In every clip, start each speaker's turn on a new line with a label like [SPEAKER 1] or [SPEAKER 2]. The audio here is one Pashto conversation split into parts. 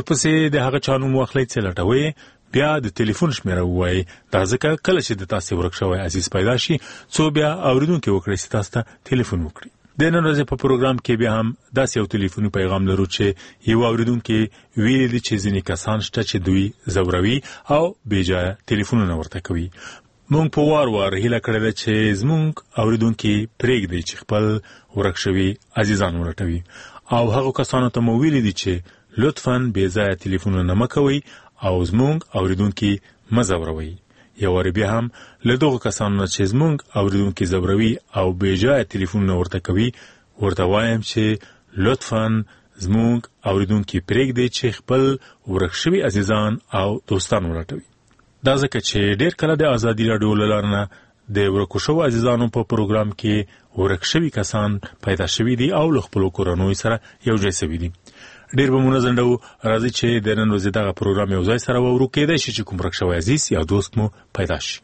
[SPEAKER 1] ورپسې د هغه چا نوم واخلئ چې لټوئ، بیا د ټلیفون شمیره ووایئ. دا ځکه کله چې د تاسې ورک شوی عزیز پیدا شي څو بیا اورېدونکي وکړئ چې تاسو ته ټلیفون وکړي. د نن ورځې په پروګرام کې بیا هم داسې یو ټلیفوني پیغام لرو چې یو اورېدونکي ویلي دي چې ځینې کسان شته چې دوی ځوروي او بېځایه ټلیفونونه ورته کوي. مونږ په وار هیله کړې ده چې زمونږ اورېدونکي پرېږدي چې خپل ورک شوي عزیزان ولټوي او هغو کسانو ته مو ویلي دي چې لطفاً بېځایه ټلیفونونه مه کوئ او زمونږ اورېدونکي مه ځوروئ. یو وارې بیا هم له دغو کسانو نه چې زمونږ اورېدونکي ځوروي او بېځایه ټلیفونونه ورته کوي ورته وایم چې لطفاً زمونږ اورېدونکي پرېږدي چې خپل ورک شوي عزیزان او دوستان ولټوي. دا ځکه چې ډېر کله د ازادي راډیو له لارې نه د ورکو شوو عزیزانو په پروګرام کې ورک شوي کسان پیدا شوي دي او له خپلو کورنیو سره یو ځای شوي دي. ډېر به مو نه ځنډوو، راځئ چې د نن ورځې دغه پروګرام یو ځای سره واورو. کېدای شي چې کوم ورک شوی عزیز یا دوست مو پیدا شي.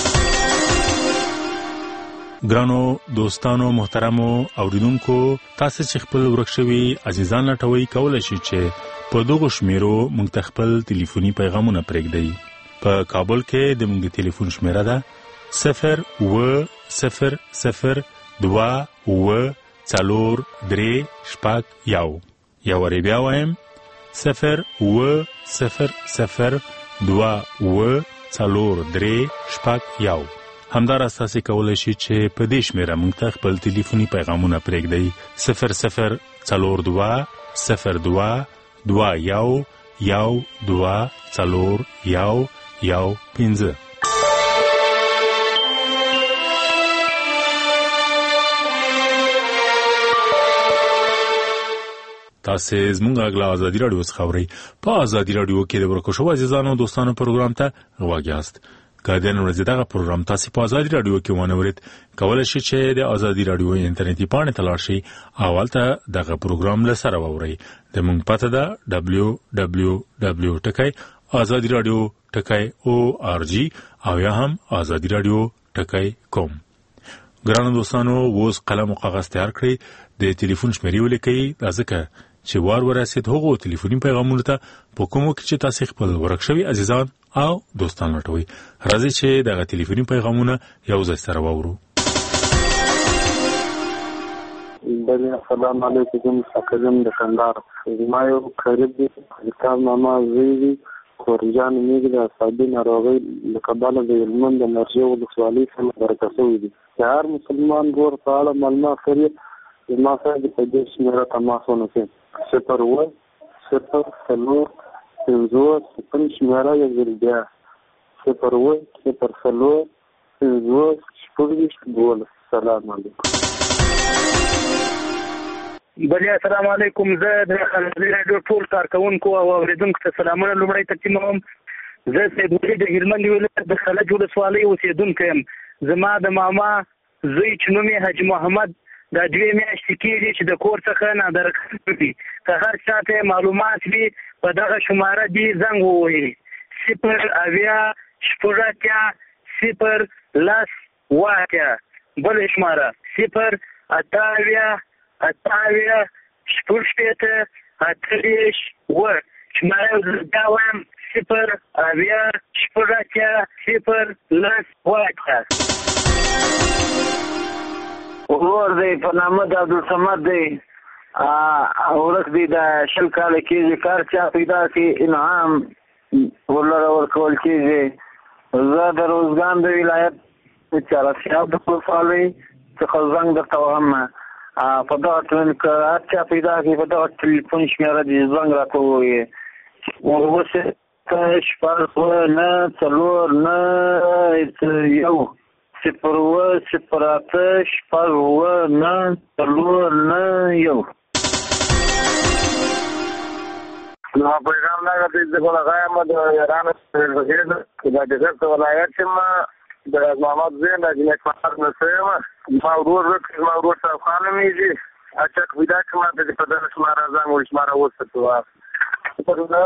[SPEAKER 1] ګرانو دوستانو محترمو اوریدونکو، تاسو چې خپل ورک شوي عزیزان لټوئ کولی شي چې په دغو شمیرو موږ ته خپل ټلیفوني پیغامونه پرېږدئ. په کابل کې د موږ د ټلیفون شمیره ده 0800437 یا وری بیا وایم 0800437 همداراز تاسو کولی شئ چې په دې شمیره موږ ته خپل ټلیفوني پیغامونه پرېږدئ 0022221 تاسو زموږ غږ ازادي راډیو څخه اورئ. په ازادي راډیو کې د ورکو شوو عزیزانو دوستانو پروګرام ته غوږ یاست. که د نن ورځې دغه پروګرام تاسو په ازادي راډیو کې ونه اورئ کولی شئ چې د ازادي راډیو انټرنیټي پاڼې ته لاړ شئ او هلته دغه پروګرام له سره واورئ. زموږ پته ده www.azadiradio.org او یا هم azadiradio.com. ګرانو دوستانو، اوس قلم او کاغذ تیار کړئ، د ټلیفون شمیرې ولیکئ، دا ځکه چې وار ورسید هغو ټلیفوني پیغامونو ته په کومو کې چې تاسو خپل ورک شوي عزیزان او دوستان لټوئ. راځئ چې دغه ټلیفوني پیغامونه یو ځای سره واورو.
[SPEAKER 2] السلام علیکم، ساکزم د کندهار. ما یو قریب دی کتاب ماما زوی خورجان میږي د اعصابي ناروغۍ له کبله د هلمند د مرجې ولسوالۍ څخه مرکه شوی دی. د هر مسلمان ورور په اړه معلومات لري. ما سره د په دې شمیره تماس ونیسئ 08045 شمیره یو ځل بیا 08045. سلام علیکم.
[SPEAKER 3] بله السلام علیکم. زه د ازادي راډیو ټول کارکوونکو او اورېدونکو ته سلامونه لومړی تقدیموم. زه سید وحید د هلمند ولایت د خلج ولسوالۍ اوسېدونکی یم. زما د ماما زوی چې نوم یې حاجي محمد دا 2 میاشتې کېږي چې د کور څخه نادرکه دي. که هر چا ته معلومات وي په دغه شماره دې زنګ ووهي 0801010 بل شماره 08088 شماره دا وایم 08010
[SPEAKER 4] ورور دی په نامه د عبدالصمد دی ورک دی د 20 کاله کېږي. کار چا پیدا کړي انعام ورلره ورکول کېږي. زه د روزګان د ولایت چارسیاب د ولسوالۍ څخه زنګ درته وهم. په دغه هر چا پیدا کړي په دغه ټلیفون شمېره دې زنګ راته ووایي 0809491
[SPEAKER 2] ما پیغام دا غوښتل چې په غایم د ایران په هیڅ کې د دې ولایت ما د محمد زین د نکمار نسیم ما ورور صاحب خانم میږي اچک ودا کما د په دغه شماره ځان ور شماره وسته په دغه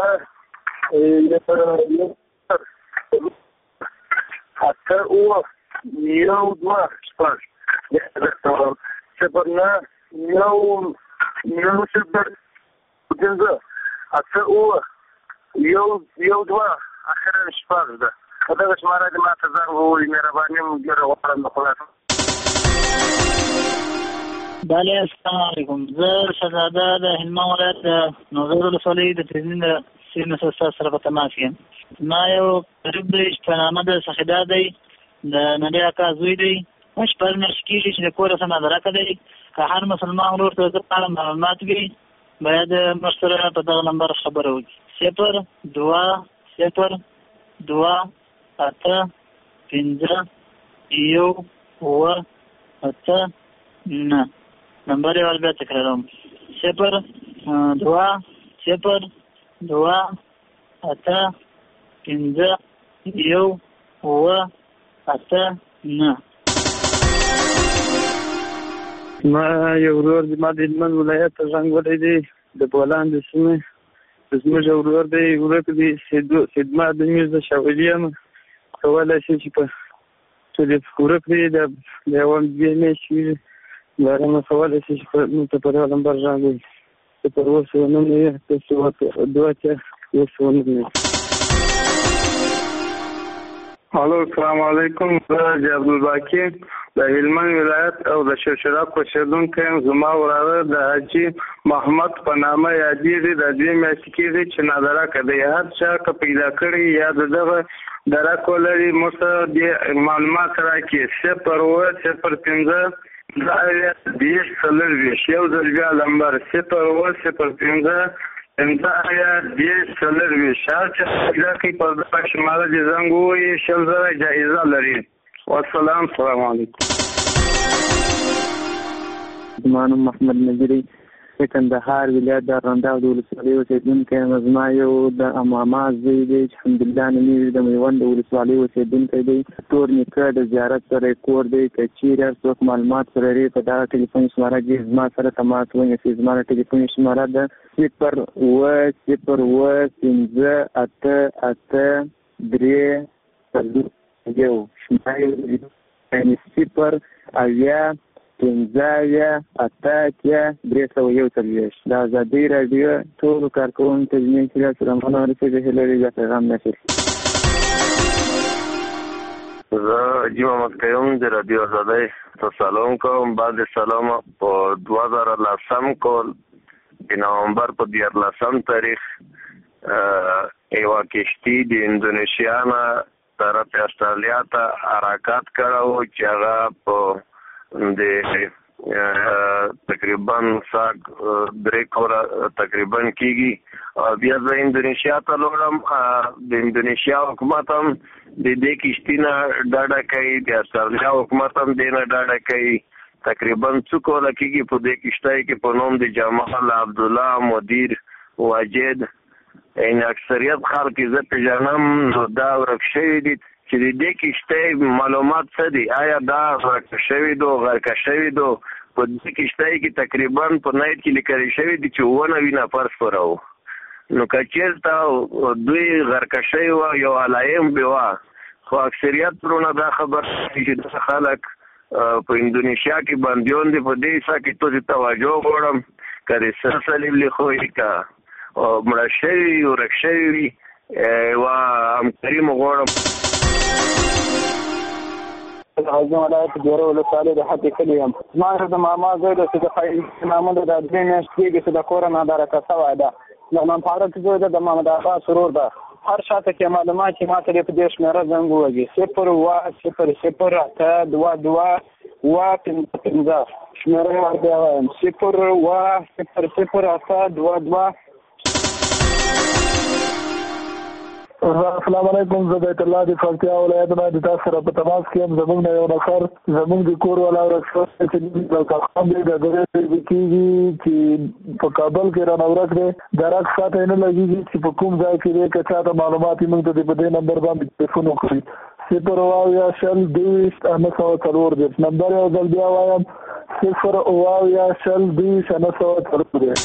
[SPEAKER 2] حتی او یو دوه شپږ سپرنا یو صفر پنځه حتی او یو دوه اخره شپږ ده په دغه شماره دې ما ته زنګ ووایي مهرباني مو ډېره غواړم د خدای
[SPEAKER 3] بله السلام علیکم زه شهزاده د هلمند ولایت د نوزاد ولسوالۍ د تزین د سیمې څخه سره په تماس یم. ما یو قریب دی چې په نامه د سخیدا دی د نړۍ اکا زوی دی. شپږ میاشتې کېږي چې د کور څخه نظرکه دی. که هر مسلمان ورور ته زه په اړه معلومات وي باید موږ سره په دغه نمبر خبره وکړي 02-02-8-5-1-8-9 نمبر یې بیا تکراروم 02-02-8-5-1-8-9.
[SPEAKER 2] ما یو ورور دی ما د هلمند ولایت ته زنګ وهلی دی د بولان د سیمې زموږ یو ورور دی ورک دی خدمت د میز د شاولي یم کولی شي چې په ورک دی د یوه دوې میاشتې وي د هغه نه کولی شي چې موږ ته په دغه نمبر زنګ ووهي 079 الو السلام علیکم زه حاجي عبدالباقي د هلمند ولایت او د شرشراب اوسېدونکی یم. زما وراره د حاجي محمد په نامه یادېږي د 2 میاشتې کېږي چې نادرکه دی. هر چا که پیدا کړي یا د دغه درک ولري موږ ته دې معلومات راکړي 0-10-20-40 یو ځل بیا نمبر 0-10-20-40 هر چا پیدا کړي په دغه شماره دې زنګ ووهي 100,000 جایزه لري. والسلام السلام علیکم.
[SPEAKER 5] زما نوم محمد نجري د کندهار ولایت د ارغنداب د ولسوالۍ اوسېدونکی یم. زما یو د اماما زوی دی چې حمدالله نومېږي د میوند د ولسوالۍ اوسېدونکی دی. تور نیکه د زیارت سره یې کور دی. که چیرې هر څوک معلومات لري په دغه ټلیفون شماره کې زما سره تماس ونیسي. زما د ټلیفون شماره ده 0-0-8-8-3 یو شمایل 0-15-8-3 د ازادۍ راډیو ټولو کارکوونکو ته زموږ سلامونه ورسېږي هیله دا پیغام نشر.
[SPEAKER 2] زه حاجي محمد قیوم د رادیو ازادۍ ته سلام کوم. بعد سلام په 2010 کال د نومبر په 14 تاریخ یوه کشتي د اندونیشیا نه طرف استرالیا ته حرکت کړی چې هغه په د تقریبا 3 کوره تقریبا کېږي. بیا زه اندونیشیا ته لاړم. د اندونیشیا حکومت هم د دې کشتي نه ډاډه کوي د استرالیا حکومت هم دې نه ډاډه کوي. تقریبا 2 کوره کېږي په دې کشتۍ کې په نوم د جمال عبدالله مدیر واجد این اکثریت خلک زه پیژنم نو دا ورک شوي دي چې د دې کشتۍ معلومات څه دي. آیا دا غرق شوي دو غرقه شوي دو په دې کشتۍ کې تقریبا په نایټ کې لیکل شوي دي چې 90 نفر سپاره وو. نو که چېرته دوی غرقه شوي وه یو علایم به وه خو اکثریت پرونه دا خبر چې داسې خلک په اندونیشیا کې بندیان دي. په دې حصه کې تاسې توجه غواړم که د سر صلیب لیکوي که مړه شوي ورک شوي وي و همکاري مو غواړم.
[SPEAKER 5] حاجي ولایت ډېره ولسوالۍ د حد کلي یم. زما د ماما زوی دی چې د نامه د 2 میاشتې کېږي چې د کوره نادرکه شوی ده. د امام فاروق زوی ده د محمد عباس ورور ده. هر شاته کې معلومات چې ما ته په دې شمېره زنګ ووهي 0-10-0-8-5 شمېره یې وربیا وایم 0-10-0-8-2.
[SPEAKER 6] السلام علیکم. زه بیت الله د فلسطین ولایت نه د تاسو سره په تماس کې یم. زموږ نه یو نفر زموږ د کور والا ورک شوی چې د کاخام دی د درې کېږي چې په کابل کې رانه ورک دی. درک ساته یې نه لګېږي چې په کوم ځای کې دی. که چاته معلومات یې موږ ته په دې نمبر باندې تلیفون وکړي 0-20-904 نمبر یو ځل بیا وایم 0-20-904.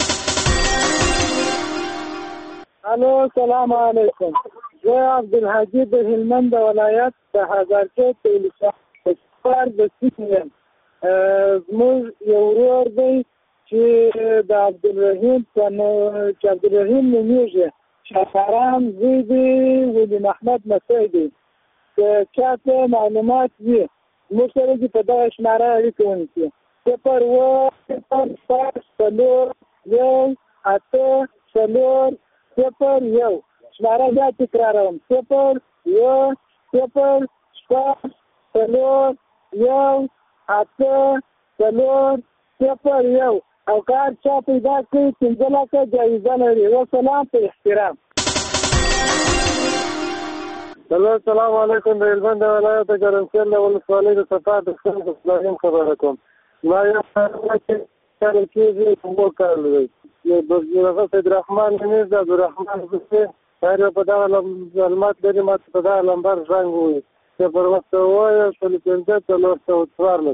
[SPEAKER 7] الو السلام علیکم. زه عبدالحجي د هلمند ولایت د هزارچوک د ولسوالۍ د سیمې یم. زموږ یو ورور دی چې د عبدالرحیم نومېږي شاکران زوی دی ولی محمد مسیح دی که چاته معلومات وي موږ سره دې په دغه شماره اړیکه ونیسي 01004 شماره بیا تکراروم 01004 او کار چا پیدا کړي 15 لکه جایزه لري. وسلام په احترام.
[SPEAKER 2] السلام علیکم. د هلمند ولایت ګرمسیر ولسوالۍ د صفا د اسلام خبره کوم. ما یو کار کېږي کوم کار دی د عبدالرحمن نمیر د عبدالرحمن حسین هر په دغه معلومات لري ما په دغه نمبر زنګ ووایي چې پر وخت ووایه 015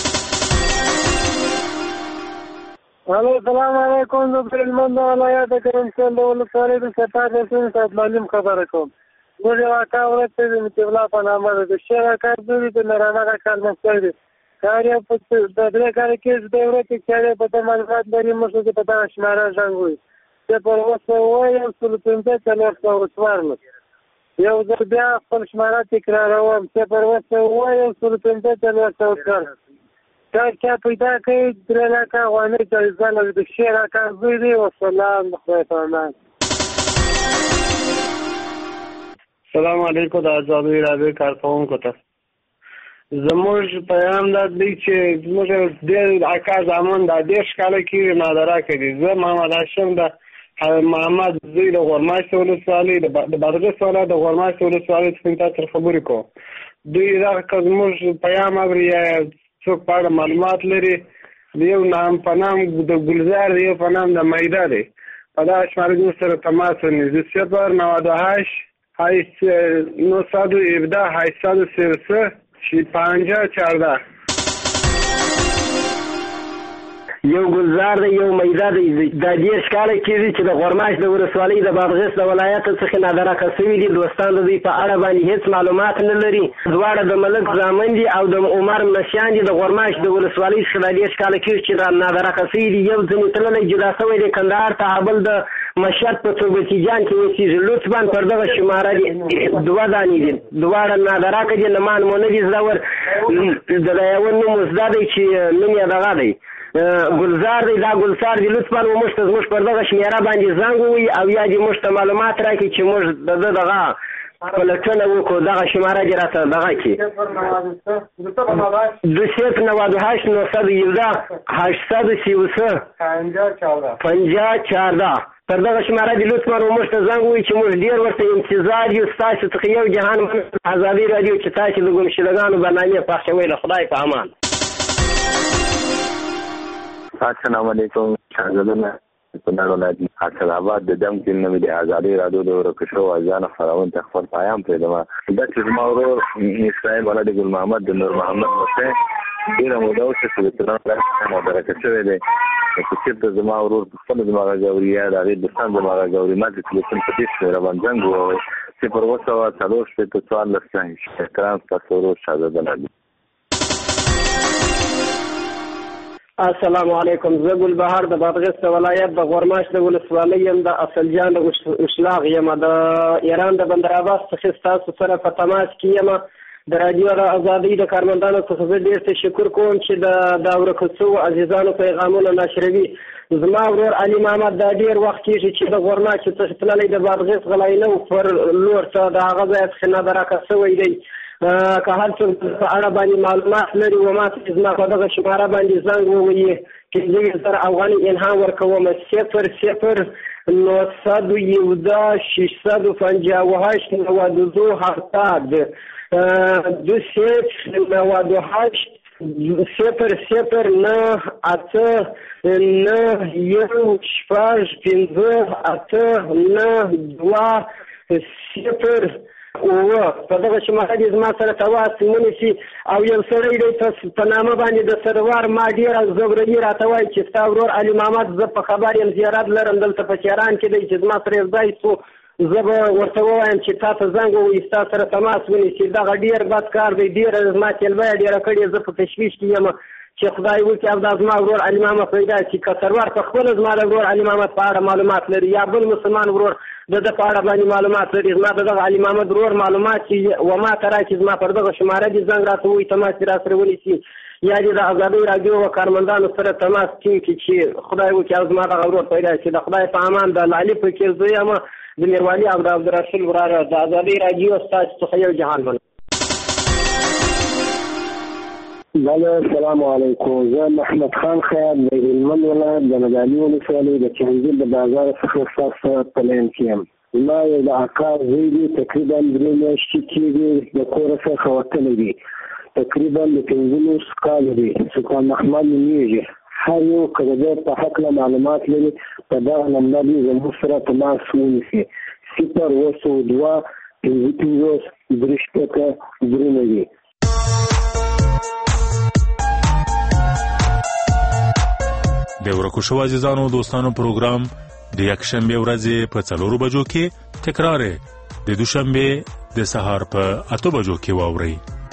[SPEAKER 2] الو السلام علیکم. د هلمند ولایت ګرمسیر ولسوالۍ د صفا د اسلام خبره کوم. موږ یو کار ورته د متولا په نامه د شهر کار دوی د نرانه کار مستری دی کار په د دې کار کې د ورته چې په معلومات لري موږ ته په تاسو شماره ځانګوي چې پر وسه وایي 015 یو ځل بیا خپل شماره تکراروم چې پر وسه وایي 015 کار چا پیدا کړي درې لکه غوانه جایزه لري د شهر کار دوی دی. والسلام علیکم.
[SPEAKER 8] السلام علیکم. د ازادۍ راډیو کارکونکو ته زموږ پیغام دا دی چې زموږ ډېر اکا زامن دا 10 کاله کېږي نادره کړي. زه محمد هاشم د محمد زوی د غورماشت ولسوالۍ د بادغیس ولایت د غورماشت ولسوالۍ څخه تاسو خبرې کوم. دوی دا زموږ پیغام اوري یا څوک په اړه معلومات لري یو نام په نام د ګلزار دی یو په نام د میده دی په دا شماره زموږ سره تماس ونیسي 098 917
[SPEAKER 9] یو ګلزار دی یو میده دی د 10 کاله کېږي چې د غورماشت د ولسوالۍ د بادغیس د ولایت څخه نادره شوي دي. دوستان د دوی په اړه باندې هیڅ معلومات نه لري. دواړه د ملک زامن دي او د عمر مشیان دي. د غورماشت د ولسوالۍ څخه د 10 کاله کېږي چې نادره شوي دي. یو ځینې تللی جدا شوی دی کندهار ته بل د مشهد په توبتي جان کې اوسېږي. لطفا پر دغه شماره دي 2 دانې دي دواړه نادره که دي نمان مو نه دي زدور د یو نوم زده دی چې نوم یې دغه دی ګلزار دی. دا ګلزار دی. لطفا موږ ته زموږ پر دغه شمېره باندې زنګ ووایي او یا دې موږ ته معلومات راکړي چې موږ د ده دغه پلټنه وکړو. دغه شمېره دې راته دغه کړي 098 پر دغه شماره دې لطفا موږ ته زنګ ووایي چې موږ ډېر ورته انتظار یو. ستاسو څخه یو جهان ازادي راډیو چې تاسو د ګمشدګانو برنامې پخوئ. له خدای په امان.
[SPEAKER 10] السلام علیکم. شاګردان په نړۍ ولایت حیدرآباد د دم کې نوې د ازادي راډیو د ورکشو اذان خبرونه تخفر پیام پیدا ما د چې ماورو اسرائیل ولادت ګل محمد د نور محمد حسین ډیر موده او چې د تلان راځي درکه شوی دی چې د زما ورور خپل زما غوړیا د غي د سند زما غوړی ما د تلیفون په دې سره باندې څنګه وای چې پر وسه وا څلور شپه څوال لسه اکرام تاسو ورو شاګردان.
[SPEAKER 9] السلام علیکم. زه ګلبهار د بادغیس ولایت د غورماشت ولسوالۍ یم د اصلجان اشلاغ یم د ایران د بندر عباس څخه تاسو سره په تماس کې یم. د رادیو ازادۍ د کارمندانو څخه زه ډېر تشکر کوم چې د ورکوڅو عزیزانو پیغامونه نشروي. زما ورور علي محمد دا ډېر وخت کېږي چې د غورماشت څخه تللی د بادغیس غلاینو پر لور ته د هغه ځای څخه نادره شوی دی. که هر څوک په اړه باندې معلومات لري و ما ته زما په دغه شماره باندې زنګ ووایي چې زه یې سره افغاني انعام ورکوم 0026892 په دغه شماره دې زما سره تواس ونیسي او یو سړی دی په نامه باندې د سروار ما ډېره زبرګي راته وایي چې ستا ورور علي محمد زه په خبر یم زیارت لرم دلته په چیران کې دی چې زما سره یو ځای څو زه به ورته ووایم چې تا ته زنګ ووایي ستا سره تماس ونیسي. دغه ډېر بد کار دی. ډېره زما تلبیه ډېره کړې زه په تشویش کې یم چې خدای وکړي او دا زما ورور علي محمد پیدا شي. که سروار په خپله زما د ورور علي محمد په اړه معلومات لري یا بل مسلمان ورور د په اړه باندې معلومات لري. زما د دغه علي محمد ورور معلومات چې وما ترا چې زما پر دغه شماره دي زنګ راته وایي تماس را سره ونیسي یا دې د ازادۍ راډیو و کارمندانو سره تماس ټینګ کړي چې خدای وکړي او زما دغه ورور پیدا شي. د خدای په امان د لالي فقیر زوی یم د میروالي او د عبدالرسول وراره د ازادۍ راډیو ستاسو څخه یو جهان بلم.
[SPEAKER 11] بله السلام علیکم. زه محمد خان خیاط د هلمند ولایت د نادعلي ولسوالۍ د چنګیر د بازار څخه ستاسو سره په لاین کې یم. زما یو د اکا زوی دی تقریبا 3 میاشتې کېږي د کوره څخه وتلی دی. تقریبا د 15 کالو دی. سلطان محمد نومیږي. هر یو که د ده په هکله معلومات لري په دغه نمبر یې زموږ سره تماس ونیسي. 0 2 55 3
[SPEAKER 1] د ورکو شو عزیزانو دوستانو پروګرام د یکشنبه ورځې په 4 بجو کې تکرار د دوشنبه د سهار په 8 بجو کې واوري.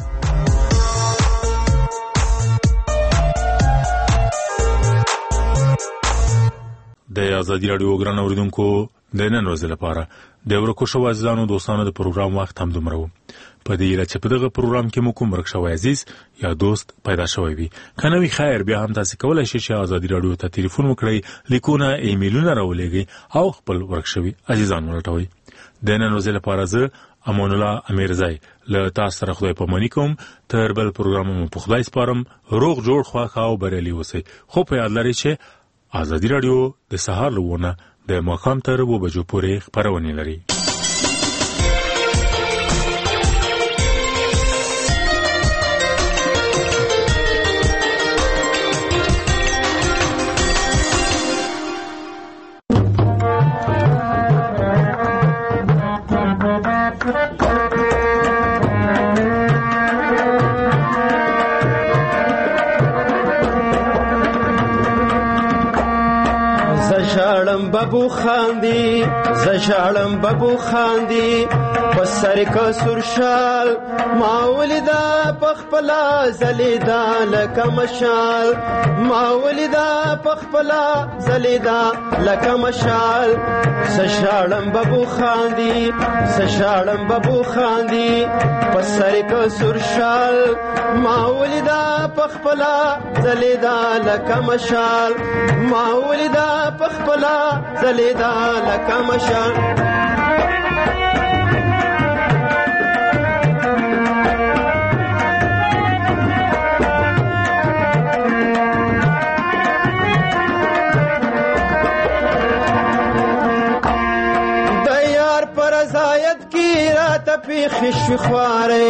[SPEAKER 1] د ازادي راډیو ګران اوریدونکو د نن ورځې لپاره د ورکو شو عزیزانو دوستانو د پروګرام وخت هم دومره و. په دې لچ په دغه پروګرام کې مو کوم ورکشوي عزیز یا دوست پیدا شوی وي کنه وی خیر بیا هم تاسو کولای شئ چې ازادي راډیو ته ټلیفون وکړئ لیکونه ایمیلونه راولېږئ او خپل ورکشوي عزیزان ورټوي. د نن ورځې لپاره زه امان الله امیرزای له تاسو سره خدای پاماني کوم. تر بل پروګرام مو په خدای سپارم. روغ جوړ خواخا او بریالي اوسئ. خو په یاد لرئ چې ازادي راډیو د سهار لونه د ماښام تر 2 بجو پورې خبرونه لري.
[SPEAKER 12] ببو خاندی زشالم ببو خاندی پسر کا سرشال ماولدا پخپلا زلیدا لکمشال ماولدا پخپلا زلیدا لکمشال زشالم ببو خاندی زشالم ببو خاندی پسر کا سرشال ماولدا پخپلا زلیدا لکمشال ماولدا پخپلا زلیدا لکمشال دیار پر ازایت کی رات پی خش خواره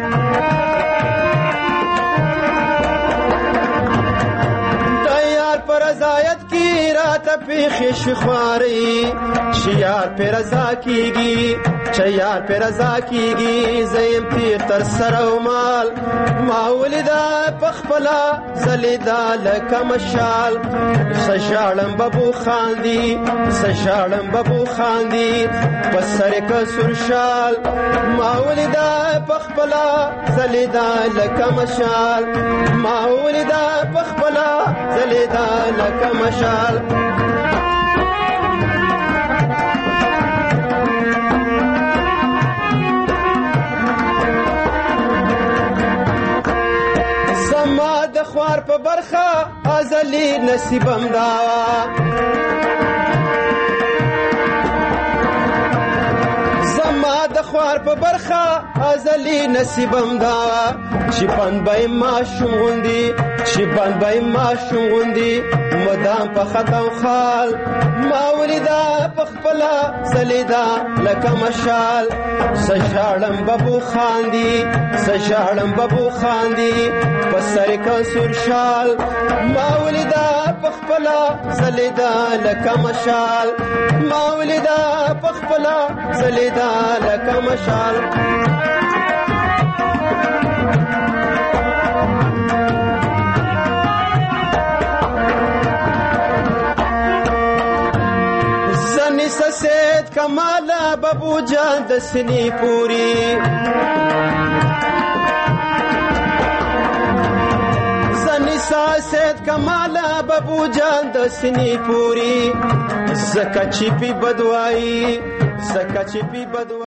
[SPEAKER 12] پیخش خواری شیار پہ رضا کیگی چیار پہ رضا کیگی زیم تیر تر سرو مال ماولدا پخپلا زلیدا لکمشال سشالم ببو خاندی سشالم ببو خاندی پسر کا سرشال ماولدا پخپلا زلیدا لکمشال ماولدا پخپلا زلیدا لکمشال خوار په برخه ازلی نصیبم دا زما د خوار په برخه ازلی نصیبم دا چې پنبای ما شوندي چې پنبای ما شوندي مدام په خطو خال ما ولیدا پخپلا زلیدا لکمشال سشالم ببو خاندی سشالم ببو خاندی پسر کا سرشال ما ولیدا پخپلا زلیدا لکمشال ما ولیدا پخپلا زلیدا لکمشال سید کمالا ببو جان دسنی پوری زنی سید کمالا ببو جان دسنی پوری زکا چی پی بدوائی سکه چې بي بد